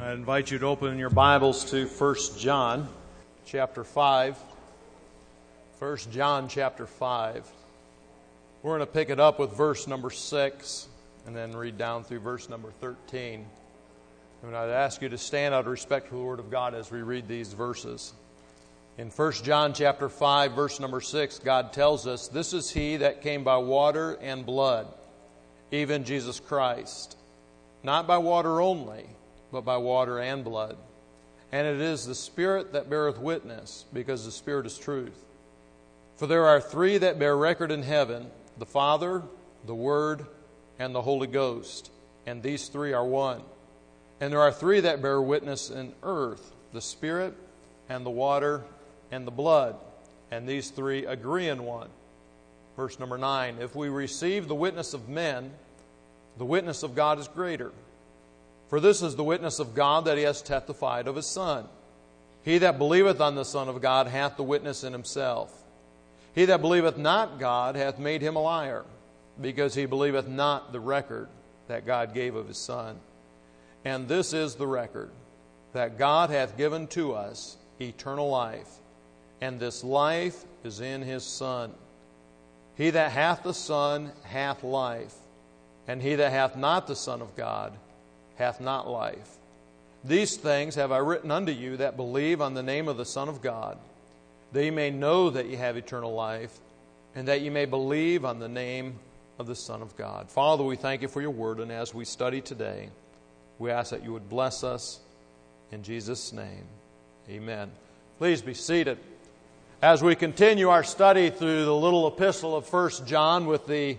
I invite you to open your Bibles to 1 John chapter 5. 1 John chapter 5. We're going to pick it up with verse number 6 and then read down through verse number 13. And I'd ask you to stand out of respect for the Word of God as we read these verses. In 1 John chapter 5, verse number 6, God tells us, "This is He that came by water and blood, even Jesus Christ, not by water only, but by water and blood. And it is the Spirit that beareth witness, because the Spirit is truth. For there are three that bear record in heaven, the Father, the Word, and the Holy Ghost. And these three are one. And there are three that bear witness in earth, the Spirit, and the water, and the blood. And these three agree in one." Verse number 9, "If we receive the witness of men, the witness of God is greater. For this is the witness of God, that He has testified of His Son. He that believeth on the Son of God hath the witness in himself. He that believeth not God hath made him a liar, because he believeth not the record that God gave of His Son. And this is the record, that God hath given to us eternal life, and this life is in His Son. He that hath the Son hath life, and he that hath not the Son of God hath not life. These things have I written unto you that believe on the name of the Son of God, that ye may know that ye have eternal life, and that ye may believe on the name of the Son of God." Father, we thank You for Your word, and as we study today, we ask that You would bless us in Jesus' name. Amen. Please be seated. As we continue our study through the little epistle of 1 John with the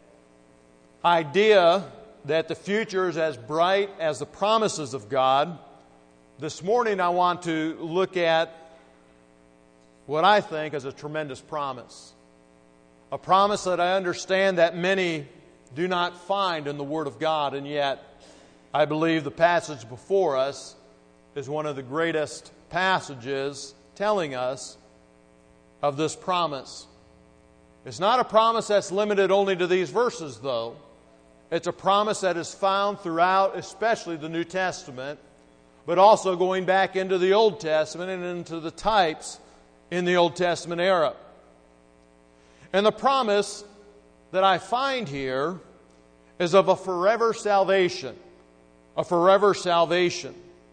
idea that the future is as bright as the promises of God, this morning I want to look at what I think is a tremendous promise. A promise that I understand that many do not find in the Word of God, and yet I believe the passage before us is one of the greatest passages telling us of this promise. It's not a promise that's limited only to these verses, though. It's a promise that is found throughout, especially the New Testament, but also going back into the Old Testament and into the types in the Old Testament era. And the promise that I find here is of a forever salvation. A forever salvation.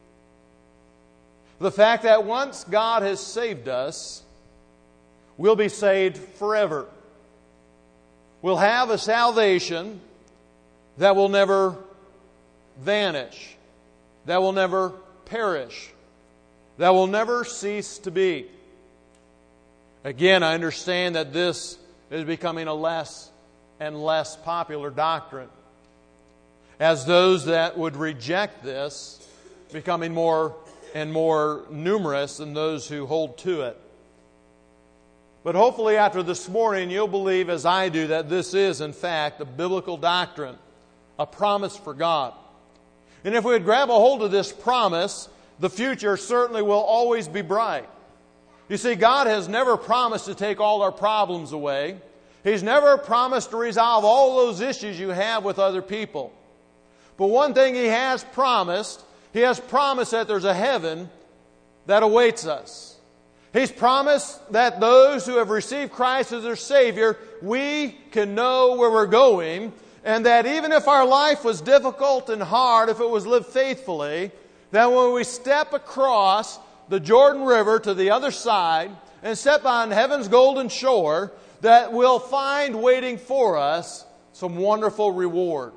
The fact that once God has saved us, we'll be saved forever. We'll have a salvation that will never vanish, that will never perish, that will never cease to be. Again, I understand that this is becoming a less and less popular doctrine, as those that would reject this becoming more and more numerous than those who hold to it. But hopefully after this morning, you'll believe as I do that this is, in fact, a biblical doctrine, a promise for God. And if we would grab a hold of this promise, the future certainly will always be bright. You see, God has never promised to take all our problems away. He's never promised to resolve all those issues you have with other people. But one thing He has promised that there's a heaven that awaits us. He's promised that those who have received Christ as their Savior, we can know where we're going, and that even if our life was difficult and hard, if it was lived faithfully, that when we step across the Jordan River to the other side and step on heaven's golden shore, that we'll find waiting for us some wonderful reward.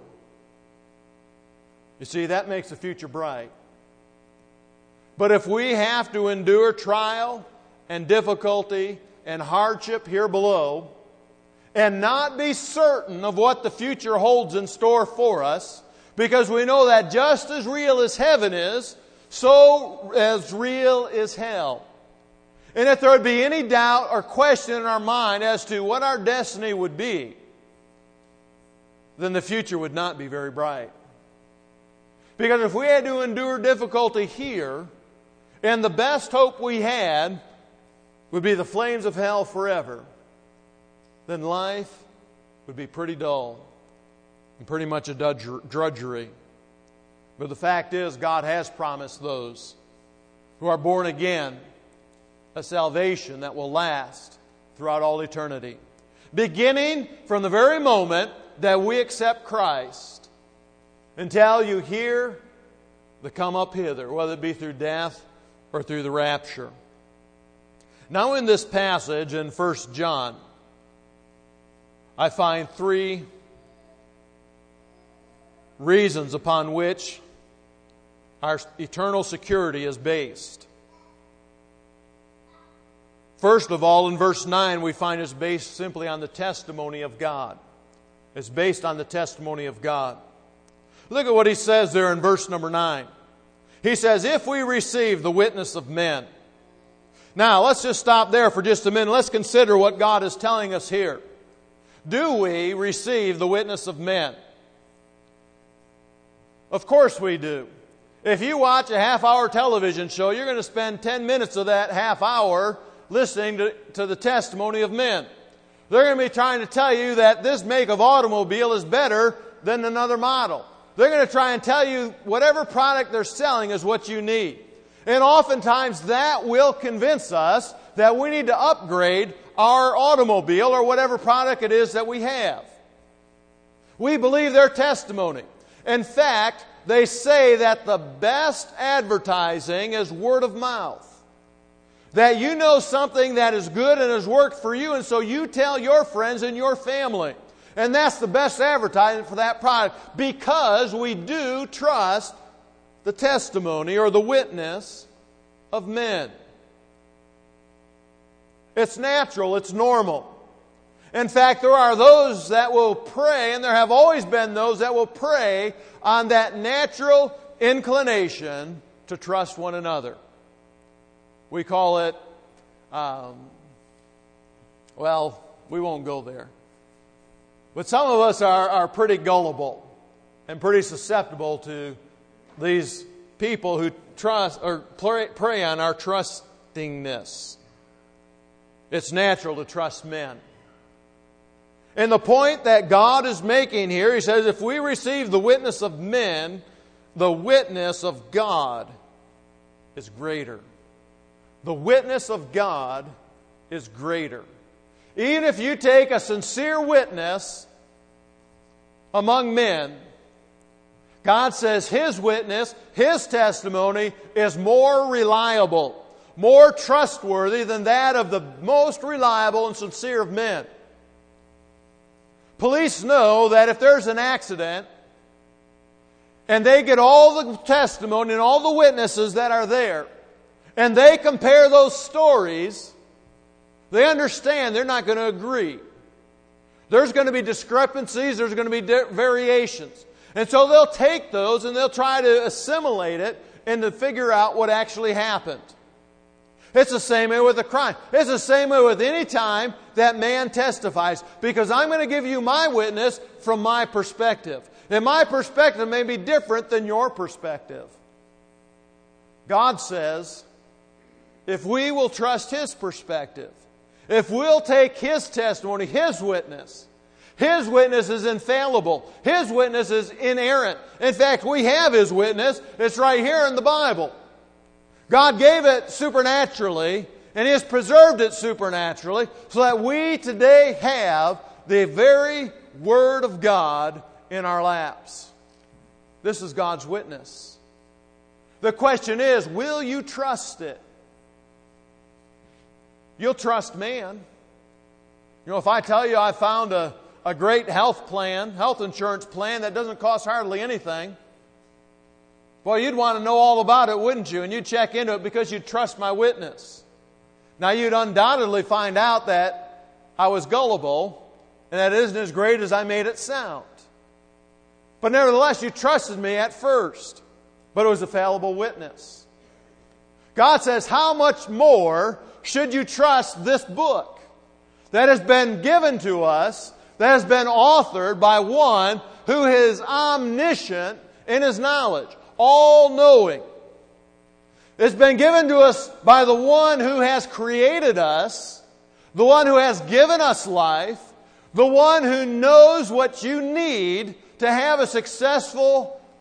You see, that makes the future bright. But if we have to endure trial and difficulty and hardship here below, and not be certain of what the future holds in store for us, because we know that just as real as heaven is, so as real is hell. And if there would be any doubt or question in our mind as to what our destiny would be, then the future would not be very bright. Because if we had to endure difficulty here, and the best hope we had would be the flames of hell forever, then life would be pretty dull and pretty much a drudgery. But the fact is, God has promised those who are born again a salvation that will last throughout all eternity. Beginning from the very moment that we accept Christ until you hear the come up hither, whether it be through death or through the rapture. Now in this passage in 1 John, I find three reasons upon which our eternal security is based. First of all, in verse 9, we find it's based simply on the testimony of God. It's based on the testimony of God. Look at what he says there in verse number 9. He says, if we receive the witness of men. Now, let's just stop there for just a minute. Let's consider what God is telling us here. Do we receive the witness of men? Of course we do. If you watch a half-hour television show, you're going to spend 10 minutes of that half hour listening to the testimony of men. They're going to be trying to tell you that this make of automobile is better than another model. They're going to try and tell you whatever product they're selling is what you need. And oftentimes that will convince us that we need to upgrade our automobile or whatever product it is that we have. We believe their testimony. In fact, they say that the best advertising is word of mouth. That you know something that is good and has worked for you, and so you tell your friends and your family. And that's the best advertising for that product, because we do trust the testimony or the witness of men. It's natural, it's normal. In fact, there are those that will prey, and there have always been those that will prey on that natural inclination to trust one another. We call it, we won't go there. But some of us are pretty gullible and pretty susceptible to these people who trust or prey on our trustingness. It's natural to trust men. And the point that God is making here, He says, if we receive the witness of men, the witness of God is greater. The witness of God is greater. Even if you take a sincere witness among men, God says His witness, His testimony is more reliable, more trustworthy than that of the most reliable and sincere of men. Police know that if there's an accident and they get all the testimony and all the witnesses that are there, and they compare those stories, they understand they're not going to agree. There's going to be discrepancies, there's going to be variations. And so they'll take those and they'll try to assimilate it and to figure out what actually happened. It's the same way with a crime. It's the same way with any time that man testifies. Because I'm going to give you my witness from my perspective. And my perspective may be different than your perspective. God says, if we will trust His perspective, if we'll take His testimony, His witness is infallible. His witness is inerrant. In fact, we have His witness. It's right here in the Bible. God gave it supernaturally, and He has preserved it supernaturally, so that we today have the very Word of God in our laps. This is God's witness. The question is, will you trust it? You'll trust man. You know, if I tell you I found a great health insurance plan that doesn't cost hardly anything, well, you'd want to know all about it, wouldn't you? And you'd check into it because you'd trust my witness. Now, you'd undoubtedly find out that I was gullible and that it isn't as great as I made it sound. But nevertheless, you trusted me at first. But it was a fallible witness. God says, how much more should you trust this book that has been given to us, that has been authored by one who is omniscient in His knowledge, all-knowing. It's been given to us by the one who has created us, the one who has given us life, the one who knows what you need to have a successful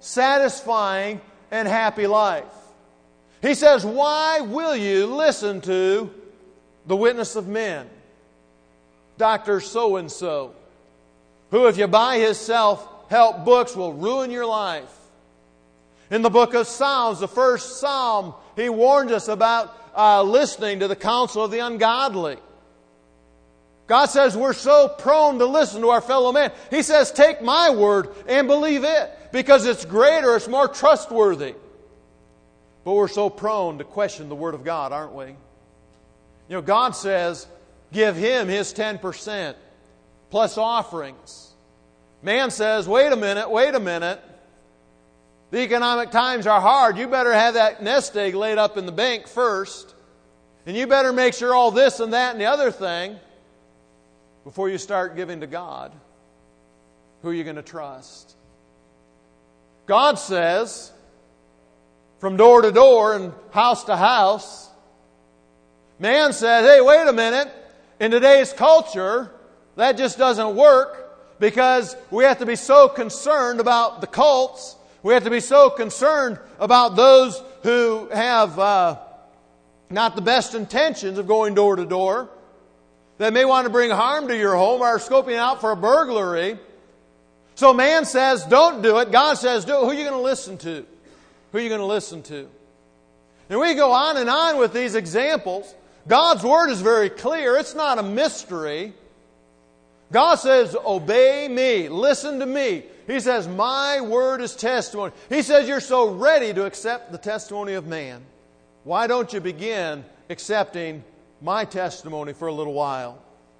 satisfying, and happy life. He says, why will you listen to the witness of men? Dr. So-and-so, who if you buy his self-help books will ruin your life. In the book of Psalms, the first Psalm, he warned us about listening to the counsel of the ungodly. God says we're so prone to listen to our fellow man. He says, take my word and believe it, because it's greater, it's more trustworthy. But we're so prone to question the Word of God, aren't we? You know, God says, give Him His 10% plus offerings. Man says, wait a minute. The economic times are hard. You better have that nest egg laid up in the bank first. And you better make sure all this and that and the other thing before you start giving to God. Who are you going to trust? God says, from door to door and house to house. Man says, hey, wait a minute. In today's culture, that just doesn't work because we have to be so concerned about the cults. We have to be so concerned about those who have not the best intentions of going door to door. They may want to bring harm to your home or are scoping out for a burglary. So man says, don't do it. God says, do it. Who are you going to listen to? Who are you going to listen to? And we go on and on with these examples. God's Word is very clear. It's not a mystery. God says, obey me. Listen to me. He says, my Word is testimony. He says, you're so ready to accept the testimony of man. Why don't you begin accepting my testimony for a little while?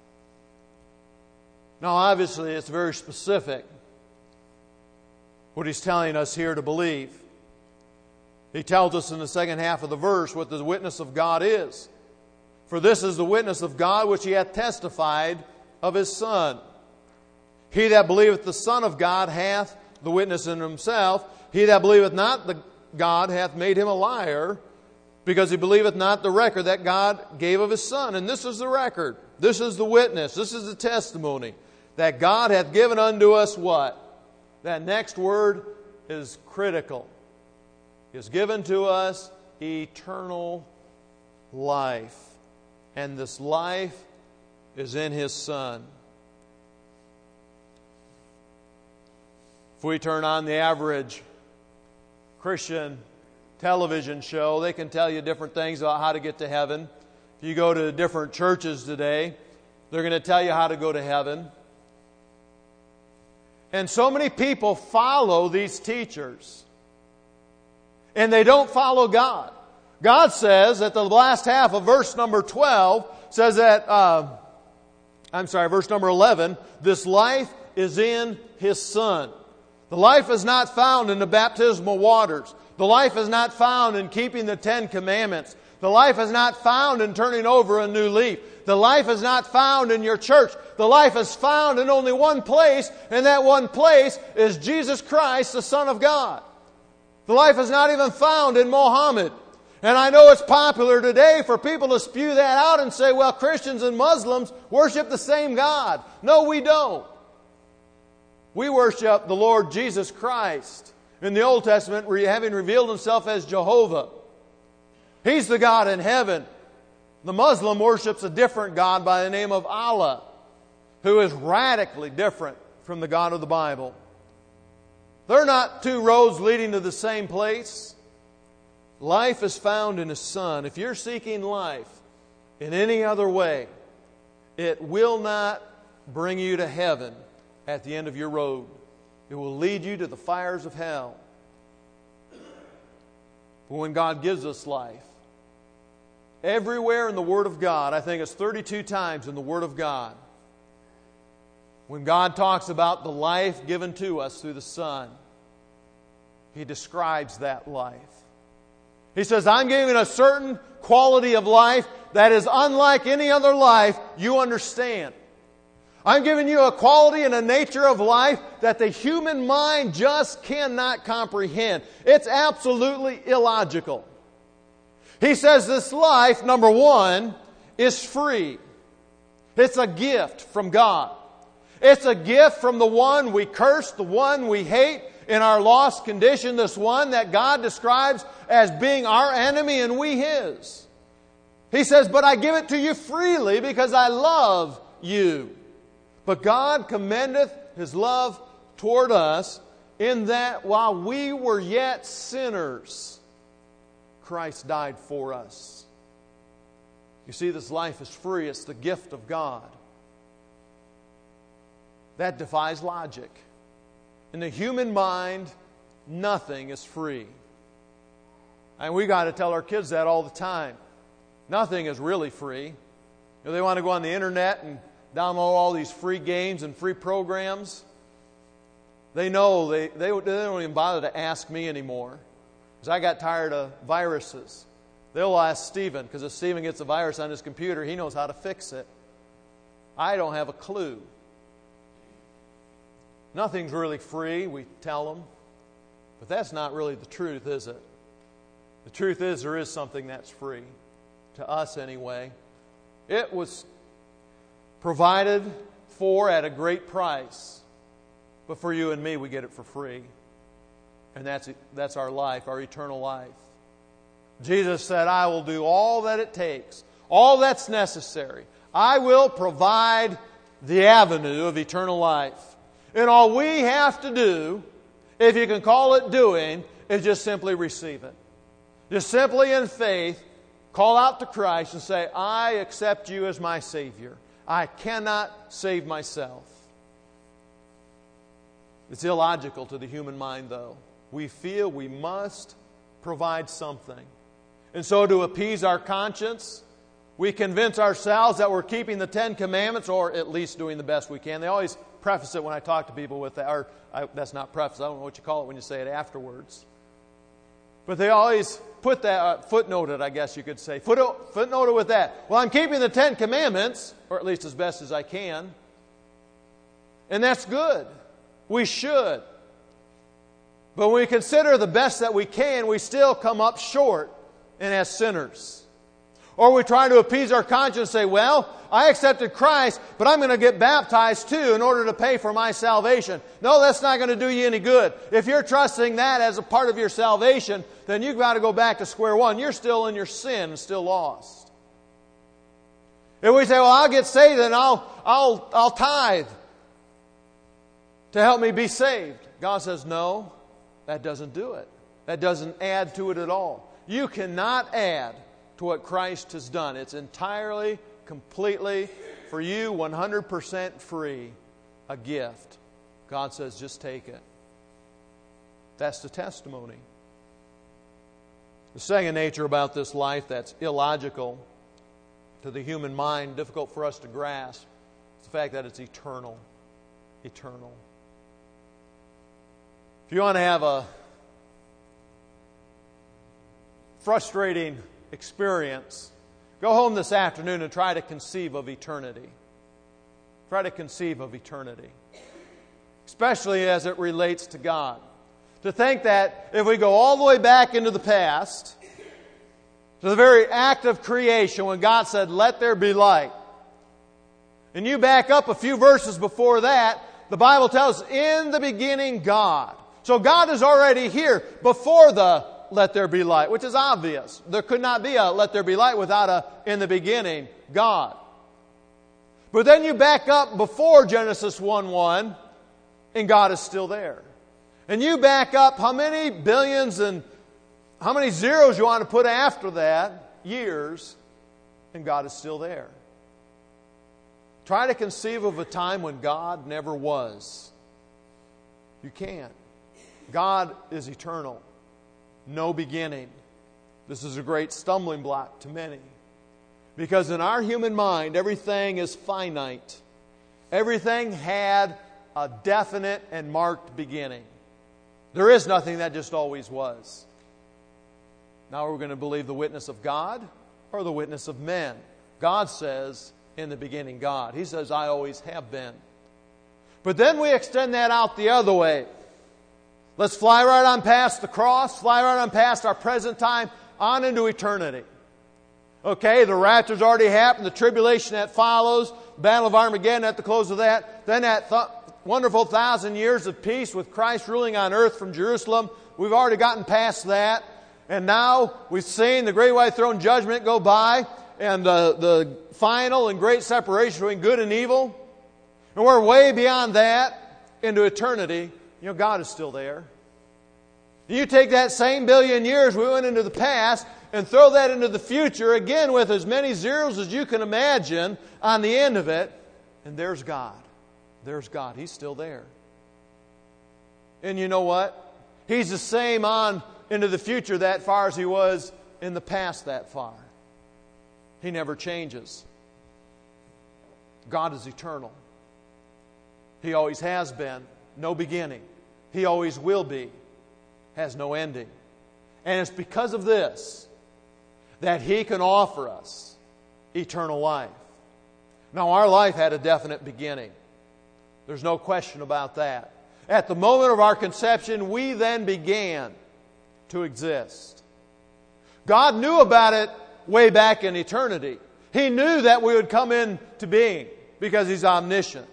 Now, obviously, it's very specific what He's telling us here to believe. He tells us in the second half of the verse what the witness of God is. For this is the witness of God which He hath testified of His Son. He that believeth the Son of God hath the witness in himself. He that believeth not the God hath made him a liar, because he believeth not the record that God gave of His Son. And this is the record. This is the witness. This is the testimony. That God hath given unto us what? That next word is critical. He has given to us eternal life. And this life is in His Son. If we turn on the average Christian television show, they can tell you different things about how to get to heaven. If you go to different churches today, they're going to tell you how to go to heaven. And so many people follow these teachers. And they don't follow God. God says at the last half of verse number 12, says that, verse number 11, this life is in His Son. The life is not found in the baptismal waters. The life is not found in keeping the 10 Commandments. The life is not found in turning over a new leaf. The life is not found in your church. The life is found in only one place, and that one place is Jesus Christ, the Son of God. The life is not even found in Mohammed. And I know it's popular today for people to spew that out and say, well, Christians and Muslims worship the same God. No, we don't. We worship the Lord Jesus Christ. In the Old Testament, having revealed Himself as Jehovah. He's the God in heaven. The Muslim worships a different God by the name of Allah, who is radically different from the God of the Bible. They're not two roads leading to the same place. Life is found in His Son. If you're seeking life in any other way, it will not bring you to heaven at the end of your road. It will lead you to the fires of hell. But when God gives us life, everywhere in the Word of God, I think it's 32 times in the Word of God, when God talks about the life given to us through the Son, He describes that life. He says, I'm giving a certain quality of life that is unlike any other life you understand. I'm giving you a quality and a nature of life that the human mind just cannot comprehend. It's absolutely illogical. He says this life, number one, is free. It's a gift from God. It's a gift from the one we curse, the one we hate. in our lost condition, this one that God describes as being our enemy and we His. He says, but I give it to you freely because I love you. But God commendeth His love toward us in that while we were yet sinners, Christ died for us. You see, this life is free. It's the gift of God. That defies logic. In the human mind, nothing is free. And we got to tell our kids that all the time. Nothing is really free. They want to go on the internet and download all these free games and free programs. They know they don't even bother to ask me anymore. Because I got tired of viruses. They'll ask Stephen, because if Stephen gets a virus on his computer, he knows how to fix it. I don't have a clue. Nothing's really free, we tell them. But that's not really the truth, is it? The truth is there is something that's free. To us anyway. It was provided for at a great price. But for you and me, we get it for free. And that's our life, our eternal life. Jesus said, I will do all that it takes, all that's necessary. I will provide the avenue of eternal life. And all we have to do, if you can call it doing, is just simply receive it. Just simply in faith, call out to Christ and say, I accept you as my Savior. I cannot save myself. It's illogical to the human mind, though. We feel we must provide something. And so to appease our conscience, we convince ourselves that we're keeping the Ten Commandments, or at least doing the best we can. They always preface it when I talk to people with that. Or that's not preface. I don't know what you call it when you say it afterwards. But they always put that, footnoted, I guess you could say. Footnoted with that. Well, I'm keeping the Ten Commandments, or at least as best as I can. And that's good. We should. But when we consider the best that we can, we still come up short and as sinners. Or we try to appease our conscience and say, well, I accepted Christ, but I'm going to get baptized too in order to pay for my salvation. No, that's not going to do you any good. If you're trusting that as a part of your salvation, then you've got to go back to square one. You're still in your sin and still lost. If we say, well, I'll get saved and I'll tithe to help me be saved. God says, no, that doesn't do it. That doesn't add to it at all. You cannot add to what Christ has done. It's entirely, completely, for you, 100% free, a gift. God says, just take it. That's the testimony. The second nature about this life that's illogical to the human mind, difficult for us to grasp, is the fact that it's eternal. Eternal. If you want to have a frustrating experience, go home this afternoon and try to conceive of eternity. Try to conceive of eternity. Especially as it relates to God. To think that if we go all the way back into the past, to the very act of creation when God said, let there be light. And you back up a few verses before that, the Bible tells us, in the beginning God. So God is already here before the let there be light, which is obvious. There could not be a let there be light without a in the beginning God. But then you back up before Genesis 1:1 and God is still there. And you back up how many billions and how many zeros you want to put after that, years, and God is still there. Try to conceive of a time when God never was. You can't. God is eternal. No beginning. This is a great stumbling block to many. Because in our human mind, everything is finite. Everything had a definite and marked beginning. There is nothing that just always was. Now we're going to believe the witness of God or the witness of men. God says, in the beginning God. He says, I always have been. But then we extend that out the other way. Let's fly right on past the cross, fly right on past our present time, on into eternity. Okay, the rapture's already happened, the tribulation that follows, Battle of Armageddon at the close of that, then that wonderful 1,000 years of peace with Christ ruling on earth from Jerusalem. We've already gotten past that. And now we've seen the great white throne judgment go by and the final and great separation between good and evil. And we're way beyond that into eternity. You know, God is still there. You take that same billion years we went into the past and throw that into the future again with as many zeros as you can imagine on the end of it, and there's God. There's God. He's still there. And you know what? He's the same on into the future that far as He was in the past that far. He never changes. God is eternal. He always has been. No beginning. He always will be. Has no ending. And it's because of this that He can offer us eternal life. Now, our life had a definite beginning. There's no question about that. At the moment of our conception, we then began to exist. God knew about it way back in eternity. He knew that we would come into being because He's omniscient.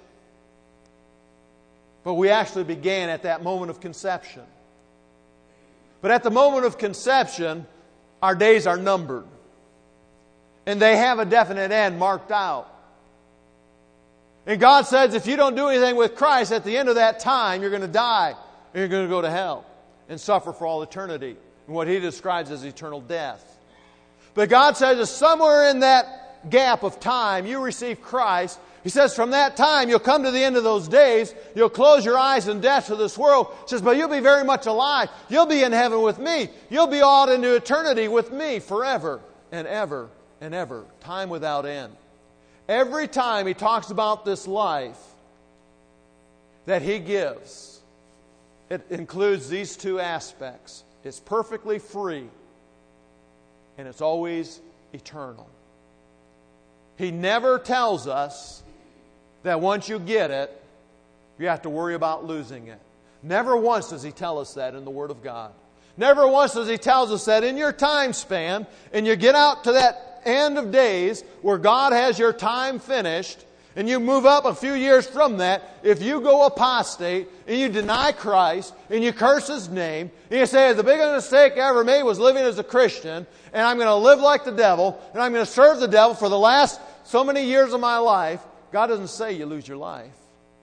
But we actually began at that moment of conception. But at the moment of conception, our days are numbered. And they have a definite end marked out. And God says if you don't do anything with Christ, at the end of that time, you're going to die. And you're going to go to hell and suffer for all eternity. And what He describes as eternal death. But God says that somewhere in that gap of time, you receive Christ. He says from that time, you'll come to the end of those days. You'll close your eyes in death to this world. He says, but you'll be very much alive. You'll be in heaven with me. You'll be all into eternity with me forever and ever and ever. Time without end. Every time He talks about this life that He gives, it includes these two aspects. It's perfectly free, and it's always eternal. He never tells us that once you get it, you have to worry about losing it. Never once does He tell us that in the Word of God. Never once does He tell us that in your time span, and you get out to that end of days where God has your time finished, and you move up a few years from that, if you go apostate, and you deny Christ, and you curse His name, and you say, the biggest mistake I ever made was living as a Christian, and I'm going to live like the devil, and I'm going to serve the devil for the last so many years of my life, God doesn't say you lose your life.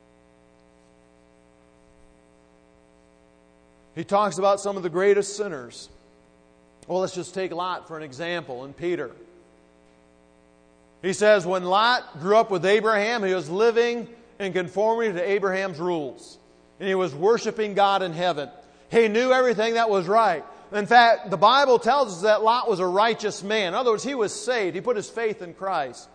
He talks about some of the greatest sinners. Well, let's just take Lot for an example, and Peter. He says when Lot grew up with Abraham, he was living in conformity to Abraham's rules. And he was worshiping God in heaven. He knew everything that was right. In fact, the Bible tells us that Lot was a righteous man. In other words, he was saved. He put his faith in Christ.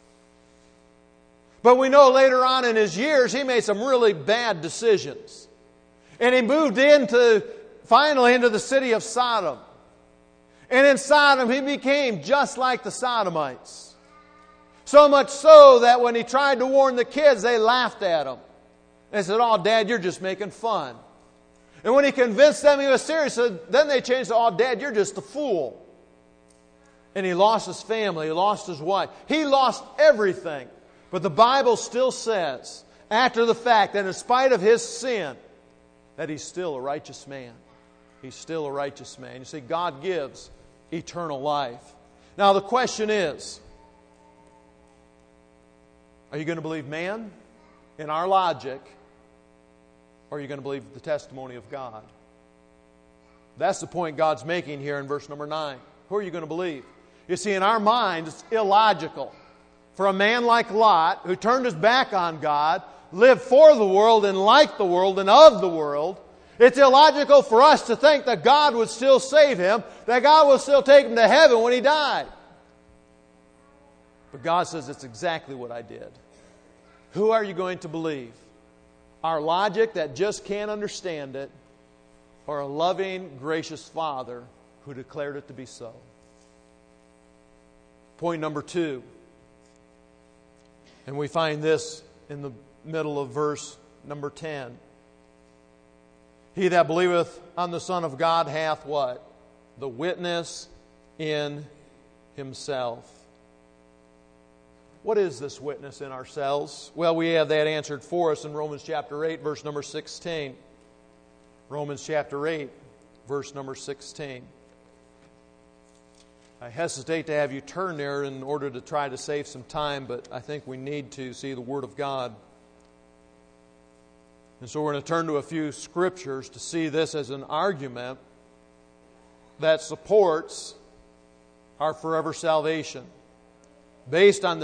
But we know later on in his years, he made some really bad decisions. And he moved finally into the city of Sodom. And in Sodom, he became just like the Sodomites. So much so that when he tried to warn the kids, they laughed at him. They said, "Oh, Dad, you're just making fun." And when he convinced them he was serious, then they changed to, "Oh, Dad, you're just a fool." And he lost his family. He lost his wife. He lost everything. But the Bible still says, after the fact, that in spite of his sin, that he's still a righteous man. He's still a righteous man. You see, God gives eternal life. Now the question is, are you going to believe man in our logic, or are you going to believe the testimony of God? That's the point God's making here in verse number 9. Who are you going to believe? You see, in our mind, it's illogical for a man like Lot, who turned his back on God, lived for the world and like the world and of the world. It's illogical for us to think that God would still save him, that God will still take him to heaven when he died. But God says it's exactly what I did. Who are you going to believe? Our logic that just can't understand it, or a loving, gracious Father who declared it to be so? Point number 2. And we find this in the middle of verse number 10. He that believeth on the Son of God hath what? The witness in himself. What is this witness in ourselves? Well, we have that answered for us in Romans chapter 8, verse number 16. Romans chapter 8, verse number 16. I hesitate to have you turn there in order to try to save some time, but I think we need to see the Word of God. And so we're going to turn to a few scriptures to see this as an argument that supports our forever salvation, based on the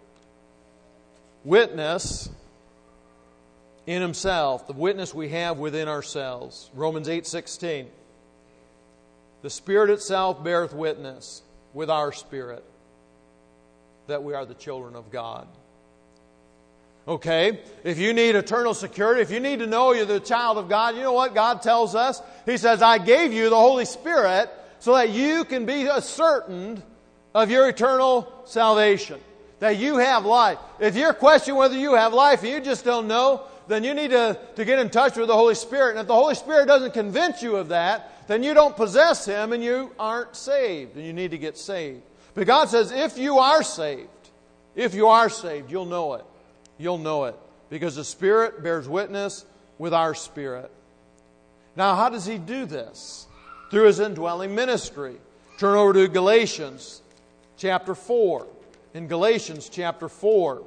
witness in Himself, the witness we have within ourselves. Romans 8:16. The Spirit itself beareth witness with our spirit that we are the children of God. Okay, if you need eternal security, if you need to know you're the child of God, you know what God tells us? He says, I gave you the Holy Spirit so that you can be certain of your eternal salvation, that you have life. If you're questioning whether you have life and you just don't know, then you need to get in touch with the Holy Spirit. And if the Holy Spirit doesn't convince you of that, then you don't possess Him and you aren't saved. And you need to get saved. But God says, if you are saved, you'll know it. You'll know it. Because the Spirit bears witness with our spirit. Now, how does He do this? Through His indwelling ministry. Turn over to Galatians chapter 4. In Galatians chapter 4,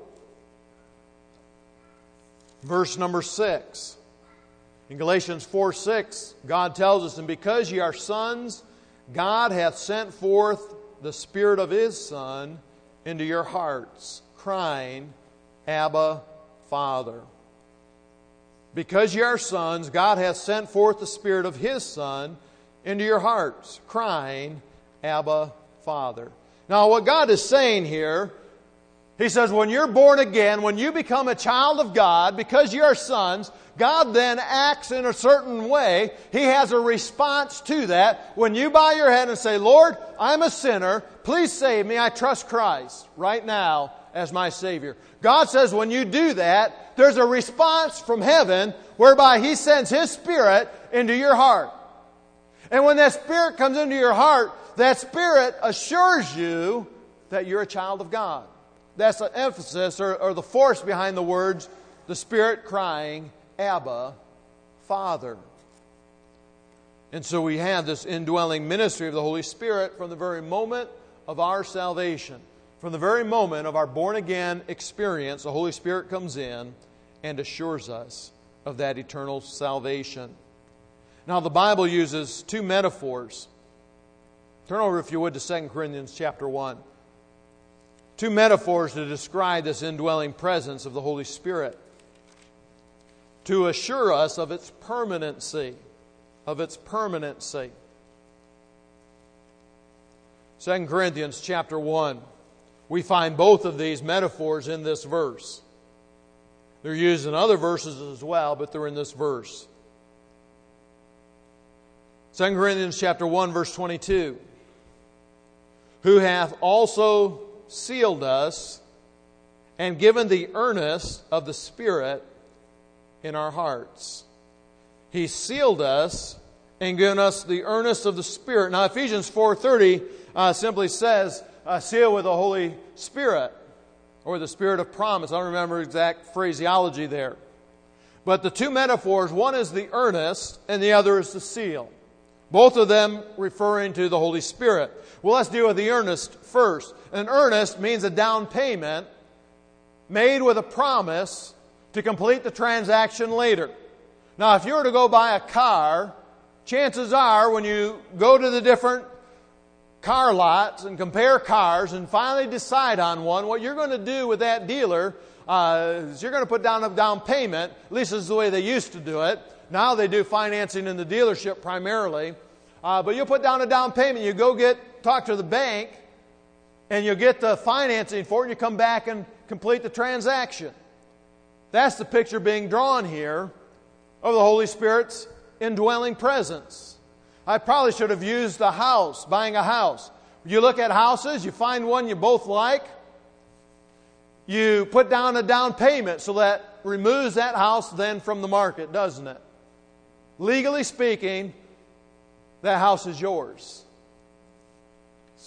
verse number 6. In Galatians 4:6, God tells us, and because ye are sons, God hath sent forth the Spirit of His Son into your hearts, crying, Abba, Father. Because ye are sons, God hath sent forth the Spirit of His Son into your hearts, crying, Abba, Father. Now, what God is saying here, He says, when you're born again, when you become a child of God, because you are sons, God then acts in a certain way. He has a response to that. When you bow your head and say, Lord, I'm a sinner. Please save me. I trust Christ right now as my Savior. God says when you do that, there's a response from heaven whereby He sends His Spirit into your heart. And when that Spirit comes into your heart, that Spirit assures you that you're a child of God. That's the emphasis or the force behind the words, the Spirit crying, Abba, Father. And so we have this indwelling ministry of the Holy Spirit from the very moment of our salvation. From the very moment of our born-again experience, the Holy Spirit comes in and assures us of that eternal salvation. Now, the Bible uses two metaphors. Turn over, if you would, to 2 Corinthians chapter 1. Two metaphors to describe this indwelling presence of the Holy Spirit, to assure us of its permanency. Of its permanency. 2 Corinthians chapter 1. We find both of these metaphors in this verse. They're used in other verses as well, but they're in this verse. 2 Corinthians chapter 1, verse 22. Who hath also sealed us and given the earnest of the Spirit in our hearts. He sealed us and given us the earnest of the Spirit. Now, Ephesians 4:30 simply says, sealed with the Holy Spirit, or the Spirit of promise. I don't remember exact phraseology there. But the two metaphors, one is the earnest and the other is the seal. Both of them referring to the Holy Spirit. Well, let's deal with the earnest first. An earnest means a down payment made with a promise to complete the transaction later. Now, if you were to go buy a car, chances are when you go to the different car lots and compare cars and finally decide on one, what you're going to do with that dealer is you're going to put down a down payment. At least this is the way they used to do it. Now they do financing in the dealership primarily. But you'll put down a down payment. You go talk to the bank and you'll get the financing for it and you come back and complete the transaction. That's the picture being drawn here of the Holy Spirit's indwelling presence. I probably should have used a house, buying a house. You look at houses, you find one you both like, you put down a down payment so that removes that house then from the market, doesn't it? Legally speaking, that house is yours.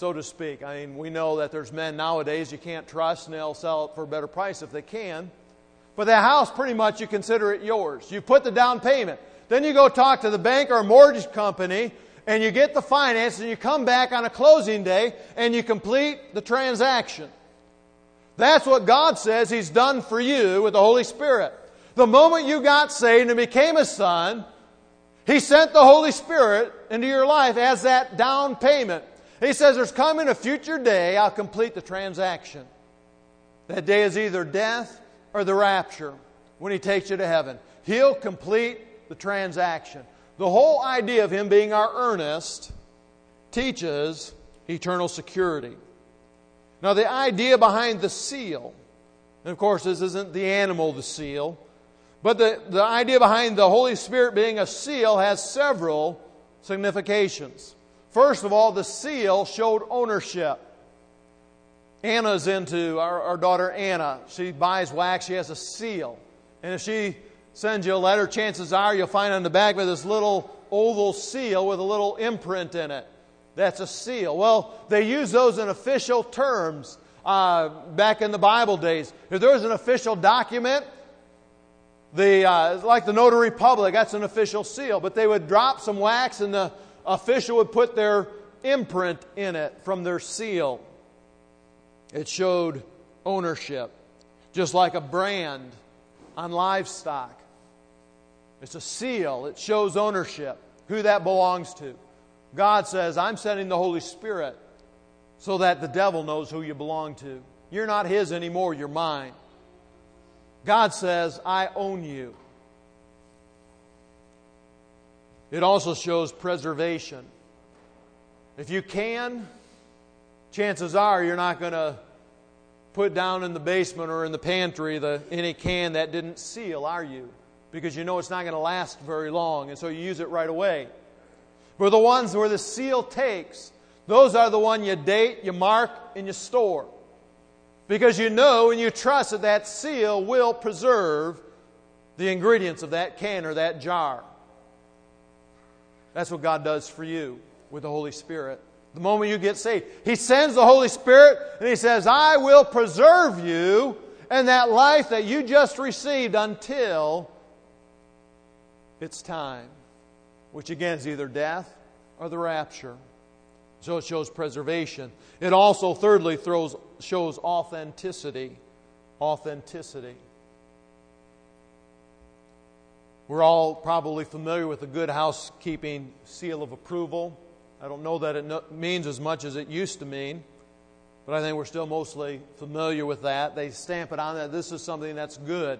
so to speak. I mean, we know that there's men nowadays you can't trust, and they'll sell it for a better price if they can. But that house, pretty much, you consider it yours. You put the down payment. Then you go talk to the bank or mortgage company, and you get the finance, and you come back on a closing day, and you complete the transaction. That's what God says He's done for you with the Holy Spirit. The moment you got saved and became a son, He sent the Holy Spirit into your life as that down payment. He says, there's coming a future day, I'll complete the transaction. That day is either death or the rapture, when He takes you to heaven. He'll complete the transaction. The whole idea of Him being our earnest teaches eternal security. Now, the idea behind the seal, and of course this isn't the animal, the seal, but the idea behind the Holy Spirit being a seal has several significations. First of all, the seal showed ownership. Anna's into, our daughter Anna, she buys wax, she has a seal. And if she sends you a letter, chances are you'll find on the back of this little oval seal with a little imprint in it. That's a seal. Well, they use those in official terms back in the Bible days. If there was an official document, like the notary public, that's an official seal. But they would drop some wax and the official would put their imprint in it from their seal. It showed ownership, just like a brand on livestock. It's a seal. It shows ownership, who that belongs to. God says, I'm sending the Holy Spirit so that the devil knows who you belong to. You're not his anymore, you're mine. God says, I own you. It also shows preservation. If you can, chances are you're not going to put down in the basement or in the pantry any can that didn't seal, are you? Because you know it's not going to last very long, and so you use it right away. But the ones where the seal takes, those are the one you date, you mark, and you store. Because you know and you trust that that seal will preserve the ingredients of that can or that jar. That's what God does for you with the Holy Spirit. The moment you get saved, He sends the Holy Spirit and He says, I will preserve you and that life that you just received until it's time. Which again is either death or the rapture. So it shows preservation. It also, thirdly, shows authenticity. Authenticity. We're all probably familiar with the Good Housekeeping seal of approval. I don't know that it means as much as it used to mean, but I think we're still mostly familiar with that. They stamp it on that this is something that's good.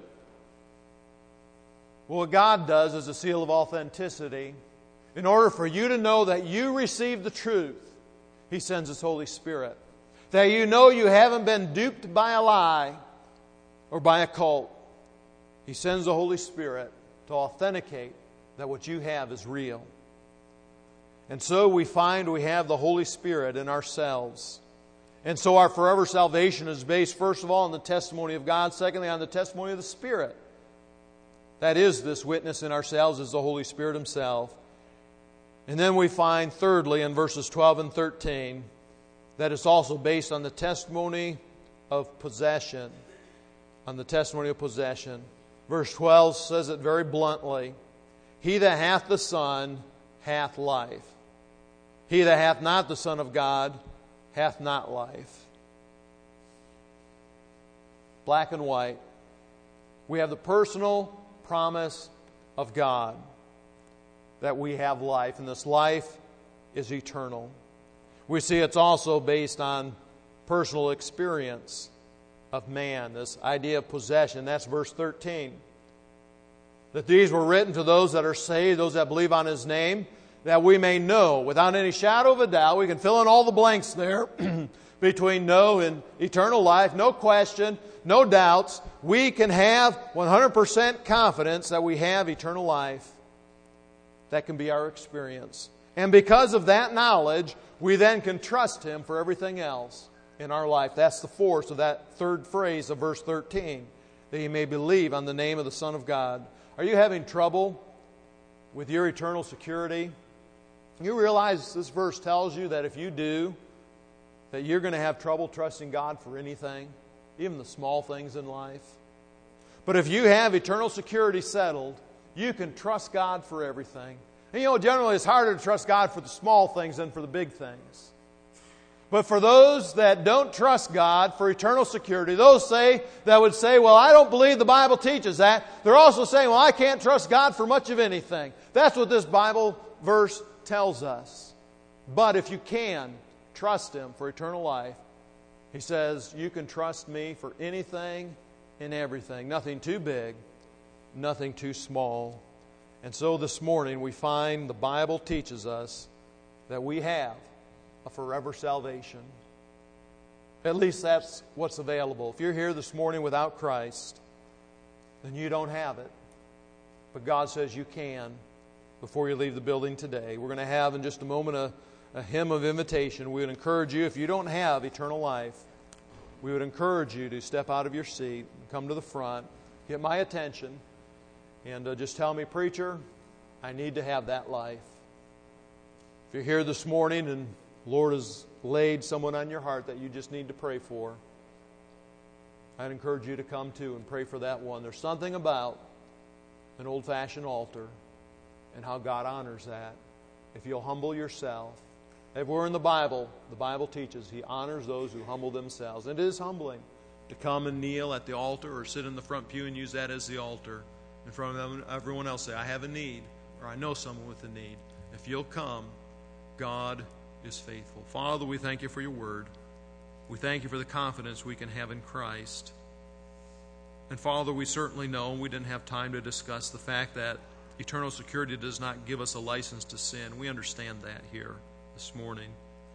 Well, what God does is a seal of authenticity. In order for you to know that you received the truth, He sends His Holy Spirit. That you know you haven't been duped by a lie or by a cult. He sends the Holy Spirit to authenticate that what you have is real. And so we find we have the Holy Spirit in ourselves. And so our forever salvation is based, first of all, on the testimony of God. Secondly, on the testimony of the Spirit. That is, this witness in ourselves is the Holy Spirit Himself. And then we find, thirdly, in verses 12 and 13, that it's also based on the testimony of possession. On the testimony of possession. Verse 12 says it very bluntly. He that hath the Son hath life. He that hath not the Son of God hath not life. Black and white. We have the personal promise of God that we have life, and this life is eternal. We see it's also based on personal experience of man, this idea of possession. That's verse 13. That these were written to those that are saved, those that believe on His name, that we may know, without any shadow of a doubt, we can fill in all the blanks there, between know and eternal life, no question, no doubts. We can have 100% confidence that we have eternal life. That can be our experience. And because of that knowledge, we then can trust Him for everything else in our life. That's the force of that third phrase of verse 13, that you may believe on the name of the Son of God. Are you having trouble with your eternal security? You realize this verse tells you that if you do, that you're going to have trouble trusting God for anything, even the small things in life. But if you have eternal security settled, you can trust God for everything. And generally it's harder to trust God for the small things than for the big things. But for those that don't trust God for eternal security, those that would say, well, I don't believe the Bible teaches that. They're also saying, well, I can't trust God for much of anything. That's what this Bible verse tells us. But if you can trust Him for eternal life, He says, you can trust me for anything and everything. Nothing too big, nothing too small. And so this morning we find the Bible teaches us that we have a forever salvation. At least that's what's available. If you're here this morning without Christ, then you don't have it. But God says you can before you leave the building today. We're going to have in just a moment a hymn of invitation. We would encourage you, if you don't have eternal life, we would encourage you to step out of your seat and come to the front, get my attention, and just tell me, preacher, I need to have that life. If you're here this morning and the Lord has laid someone on your heart that you just need to pray for, I'd encourage you to come too and pray for that one. There's something about an old-fashioned altar and how God honors that. If you'll humble yourself. Everywhere in the Bible teaches He honors those who humble themselves. And it is humbling to come and kneel at the altar or sit in the front pew and use that as the altar. In front of everyone else, say, I have a need, or I know someone with a need. If you'll come, God is faithful. Father, we thank You for Your word. We thank You for the confidence we can have in Christ. And Father, we certainly know, and we didn't have time to discuss the fact that eternal security does not give us a license to sin. We understand that here this morning.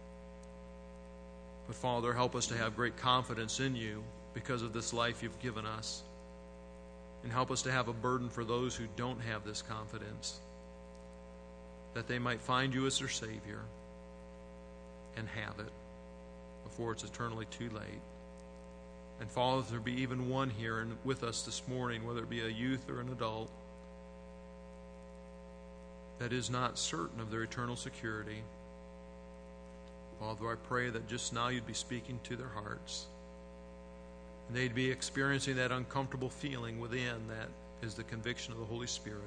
But Father, help us to have great confidence in You because of this life You've given us. And help us to have a burden for those who don't have this confidence, that they might find You as their Savior and have it before it's eternally too late. And Father, if there be even one here and with us this morning, whether it be a youth or an adult, that is not certain of their eternal security, Father, I pray that just now You'd be speaking to their hearts. And they'd be experiencing that uncomfortable feeling within that is the conviction of the Holy Spirit.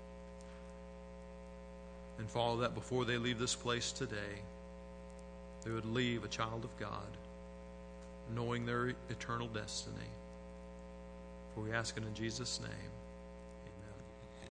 And Father, that before they leave this place today, they would leave a child of God, knowing their eternal destiny. For we ask it in Jesus' name.